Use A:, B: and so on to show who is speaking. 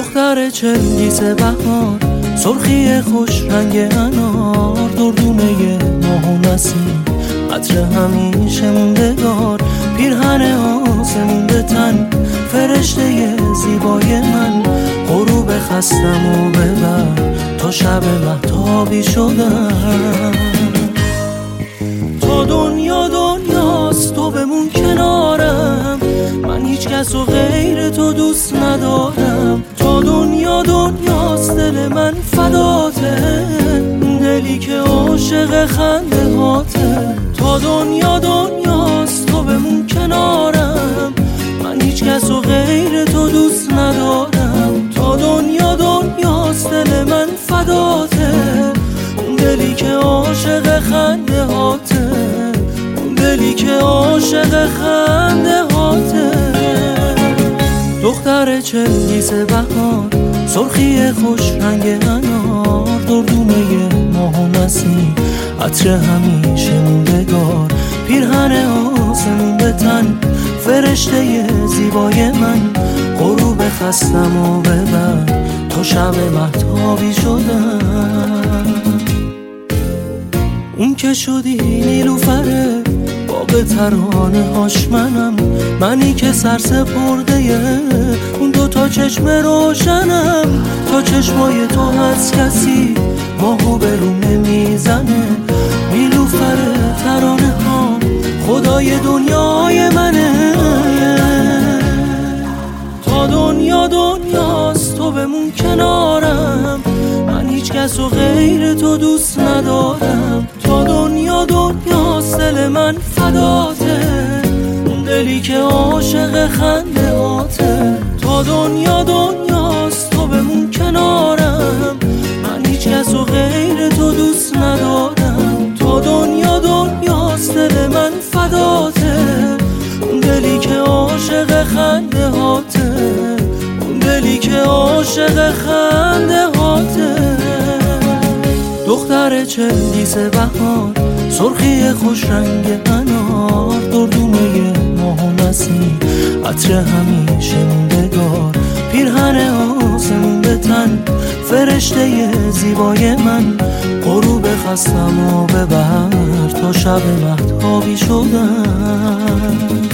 A: دختر چنگیز بهار، سرخی خوش رنگ انار، دردونه ماه و نسیم، عطر همیشه موندگار، پیرهن آسمون به تن، فرشته زیبای من، غروب خستم و ببر تا شب مهتابی شدم. تا دنیا دنیاست تو بمون کنارم، من هیچ کس و غیر تو دوست ندارم. تا دنیا دنیاست دل من فداته، دلی که عاشق خنده هاته. تا دنیا دنیاست تو بمون کنارم، من هیچ کس و غیر تو دوست ندارم. تا دنیا دنیاست دل من فداته، دلی که عاشق خنده هاته، دلی که عاشق خنده هاته. دختر چنگیز بهار، سرخی خوش رنگ انار، دردونه ماه و نسیم، عطر همیشه موندگار، پیرهن آسمون به تن، فرشته زیبای من، غروب خستم و ببر تا شب مهتابی شدم. اون که شدی نیلوفره باغ ترانه هاش منم، منی که سر سپرده اون دوتا چشم روشنم. تا چشمای تو هست کسی ماهو به رو نمیزنه، نیلوفره ترانه ها خدای دنیای منه. تا دنیا دنیاست تو بمون کنارم، من هیچ کس و غیر تو دوست ندارم. تا دنیا دنیاست دل من فداته، دلی که عاشق خنده هاته. تا دنیا دنیاست تو بمون کنارم، من هیچ کس و غیر تو دوست ندارم. تا دنیا دنیاست دل من فداته، دلی که عاشق خنده هاته، دلی که عاشق خنده هاته. دختر چنگیز بهار، سرخی خوش رنگ انار، دردونه ماه و نسیم، عطر همیشه موندگار، پیرهن آسمون به تن، فرشته زیبای من، غروب خستم و ببر تا شب مهتابی شدم.